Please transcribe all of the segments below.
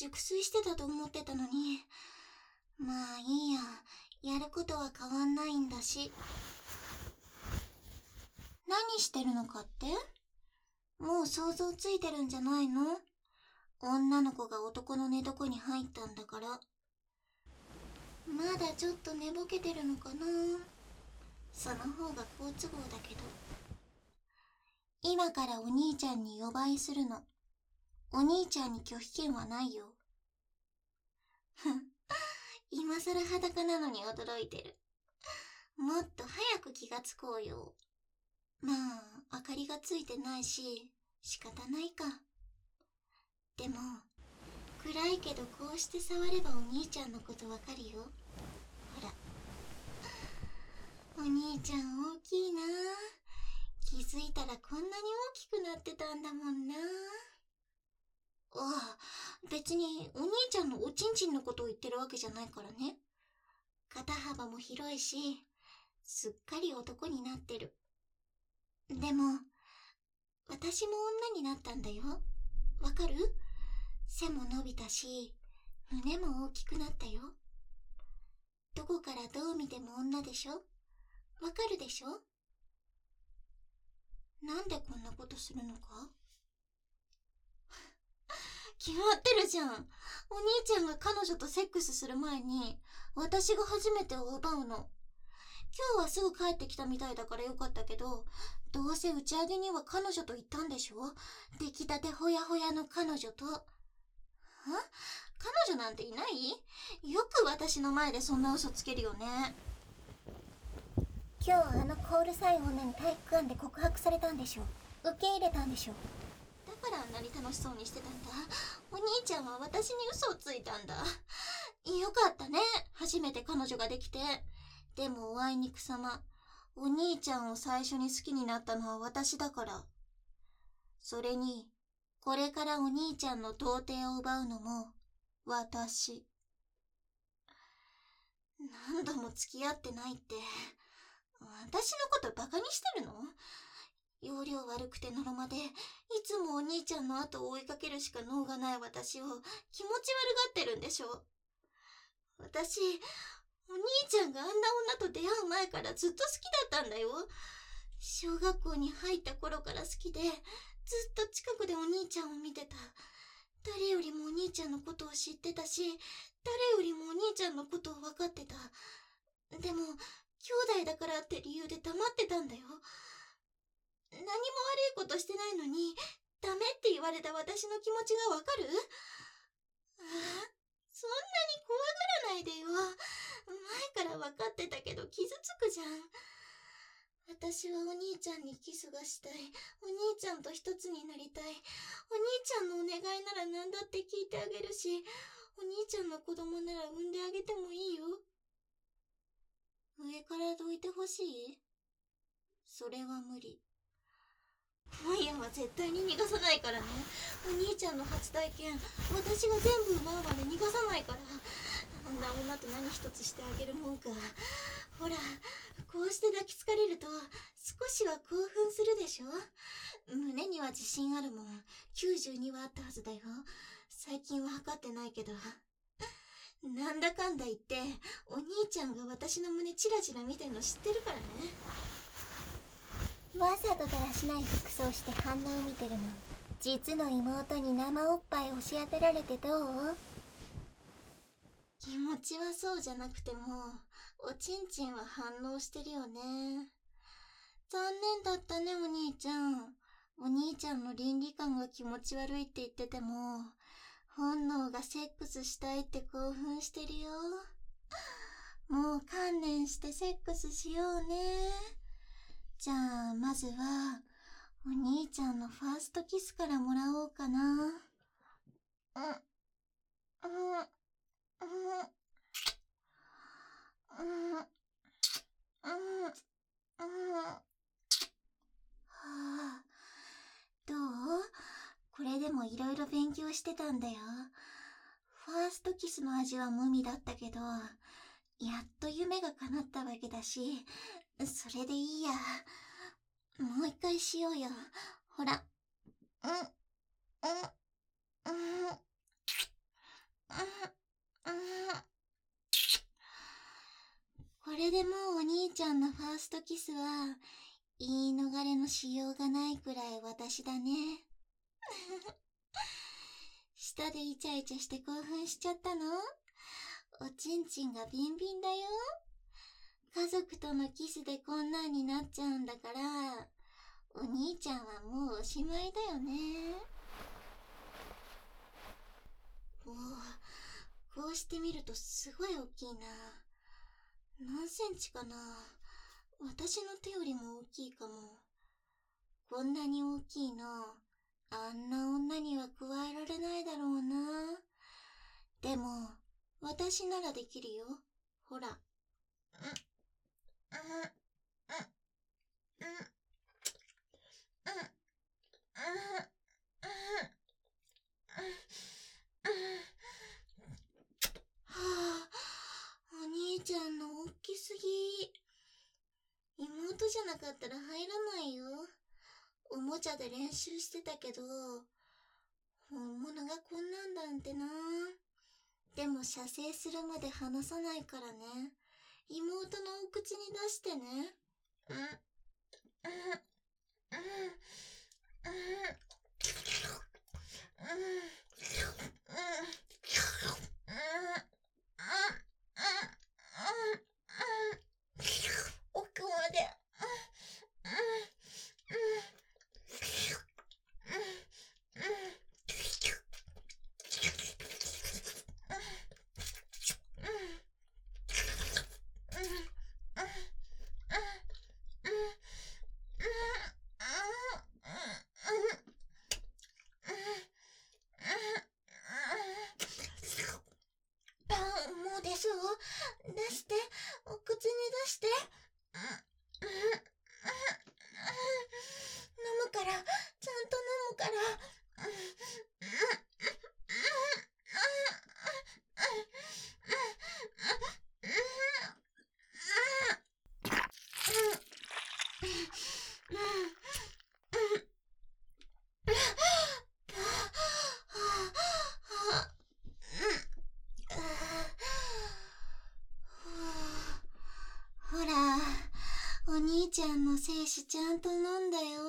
熟睡してたと思ってたのに。まあいいや、やることは変わんないんだし。何してるのかって？もう想像ついてるんじゃないの？女の子が男の寝床に入ったんだから。まだちょっと寝ぼけてるのかな。その方が好都合だけど。今からお兄ちゃんに呼ばいするの。お兄ちゃんに拒否権はないよ。ふん、今さら裸なのに驚いてる。もっと早く気がつこうよ。まあ、明かりがついてないし、仕方ないか。でも、暗いけどこうして触ればお兄ちゃんのことわかるよ。ほら。お兄ちゃん大きいな。気づいたらこんなに大きくなってたんだもんな。ああ、別にお兄ちゃんのおちんちんのことを言ってるわけじゃないからね。肩幅も広いし、すっかり男になってる。でも、私も女になったんだよ。わかる？背も伸びたし、胸も大きくなったよ。どこからどう見ても女でしょ？わかるでしょ？なんでこんなことするのか？決まってるじゃん。お兄ちゃんが彼女とセックスする前に、私が初めてを奪うの。今日はすぐ帰ってきたみたいだからよかったけど、どうせ打ち上げには彼女と行ったんでしょ？出来たてほやほやの彼女と。彼女なんていない？よく私の前でそんな嘘つけるよね。今日コールサイン女に体育館で告白されたんでしょ？受け入れたんでしょ？だからあんなに楽しそうにしてたんだ。お兄ちゃんは私に嘘をついたんだ。よかったね、初めて彼女ができて。でもおあいにくさま、お兄ちゃんを最初に好きになったのは私だから。それに、これからお兄ちゃんの童貞を奪うのも私。何度も付き合ってないって、私のことバカにしてるの？容量悪くてのろまで、いつもお兄ちゃんの後を追いかけるしか能がない私を気持ち悪がってるんでしょ？私、お兄ちゃんがあんな女と出会う前からずっと好きだったんだよ。小学校に入った頃から好きで、ずっと近くでお兄ちゃんを見てた。誰よりもお兄ちゃんのことを知ってたし、誰よりもお兄ちゃんのことを分かってた。でも、兄弟だからって理由で黙ってたんだよ。何も悪いことしてないのに、ダメって言われた私の気持ちがわかる？そんなに怖がらないでよ。前から分かってたけど傷つくじゃん。私はお兄ちゃんにキスがしたい。お兄ちゃんと一つになりたい。お兄ちゃんのお願いなら何だって聞いてあげるし、お兄ちゃんの子供なら産んであげてもいいよ。上からどいてほしい？それは無理。マイヤは絶対に逃がさないからね。お兄ちゃんの初体験、私が全部奪うまで逃がさないから。あんな女と何一つしてあげるもんか。ほら、こうして抱きつかれると少しは興奮するでしょ？胸には自信あるもん。92はあったはずだよ。最近は測ってないけど。なんだかんだ言って、お兄ちゃんが私の胸チラチラ見てるの知ってるからね。わざとだらしない服装して反応を見てるの。実の妹に生おっぱい押し当てられてどう？気持ちはそうじゃなくても、おちんちんは反応してるよね。残念だったね、お兄ちゃん。お兄ちゃんの倫理観が気持ち悪いって言ってても、本能がセックスしたいって興奮してるよ。もう観念してセックスしようね。じゃあ、まずは、お兄ちゃんのファーストキスからもらおうかな。はあ、どう？これでもいろいろ勉強してたんだよ。ファーストキスの味は無味だったけど、やっと夢が叶ったわけだし、それでいいや。もう一回しようよ。ほら。 これでもうお兄ちゃんのファーストキスは言い逃れのしようがないくらい私だね。舌でイチャイチャして興奮しちゃったの？おちんちんがビンビンだよ。家族とのキスでこんなんになっちゃうんだから、お兄ちゃんはもうおしまいだよね。おお、こうしてみるとすごい大きいな。何センチかな。私の手よりも大きいかも。こんなに大きいの、あんな女には加えられないだろうな。でも、私ならできるよ。ほら。はあ、お兄ちゃんの大きすぎ。妹じゃなかったら入らないよ。おもちゃで練習してたけど、本物がこんなんだんてな。でも射精するまで離さないからね。妹のお口に出してね。奥まで。もうですよ。出して。お口に出して。飲むから。ちゃんと飲むから。ほら、お兄ちゃんの精子ちゃんと飲んだよ。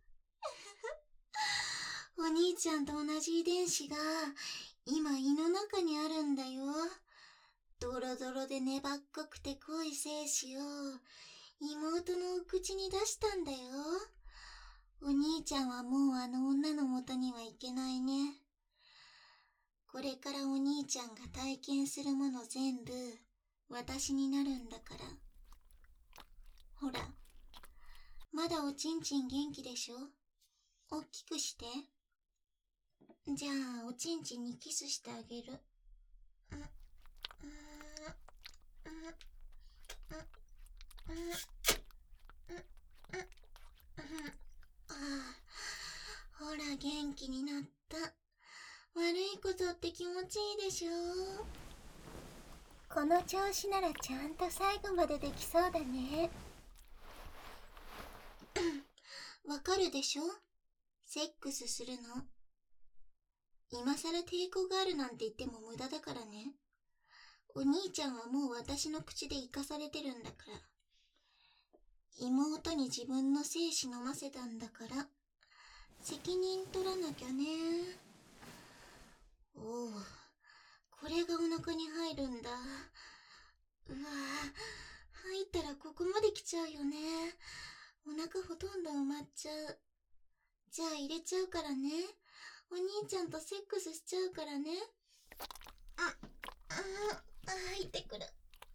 お兄ちゃんと同じ遺伝子が今胃の中にあるんだよ。ドロドロで粘っこくて濃い精子を妹のお口に出したんだよ。お兄ちゃんはもうあの女の元には行けないね。これからお兄ちゃんが体験するもの全部私になるんだから。ほら、まだおちんちん元気でしょ？おっきくして。じゃあ、おちんちんにキスしてあげる。ほら、元気になった。悪いことって気持ちいいでしょ？この調子ならちゃんと最後までできそうだね。わかるでしょ？セックスするの。今さら抵抗があるなんて言っても無駄だからね。お兄ちゃんはもう私の口で生かされてるんだから。妹に自分の精子飲ませたんだから、責任取らなきゃね。おう、これがお腹に入るんだ。うわぁ、入ったらここまで来ちゃうよね。お腹ほとんど埋まっちゃう。じゃあ入れちゃうからね。お兄ちゃんとセックスしちゃうからね。入ってくる。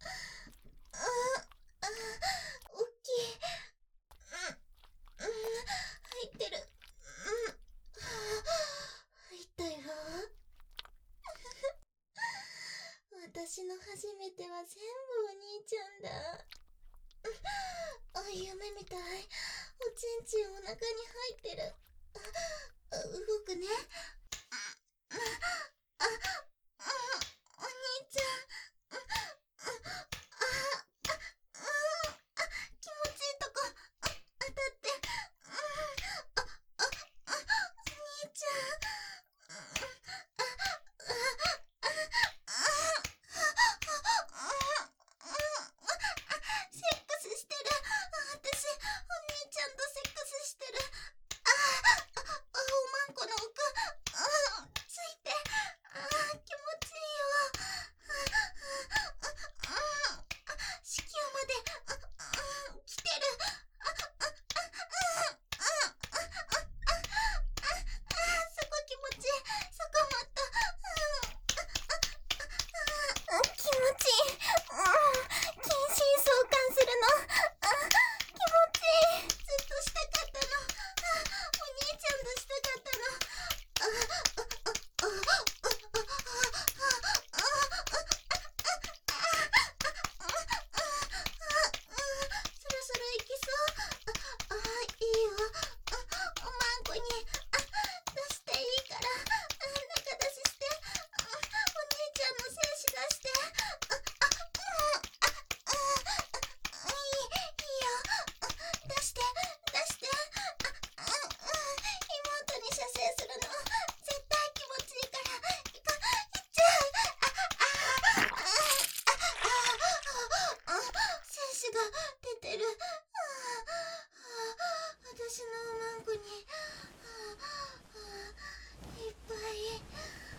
おっきい。入ってる。入ったよ。私の初めては全部お兄ちゃんだ。夢みたい。おちんちんお腹に入ってる。動くね。お兄ちゃん。気持ちいいとこ当たって。お兄ちゃん。 てる。私のおまんこにいっぱい